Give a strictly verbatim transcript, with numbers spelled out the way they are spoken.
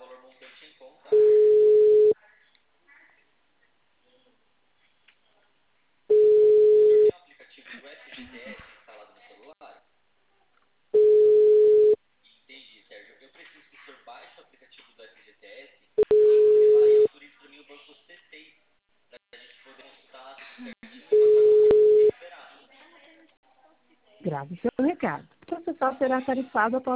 Grave seu recado. O processal será tarifado após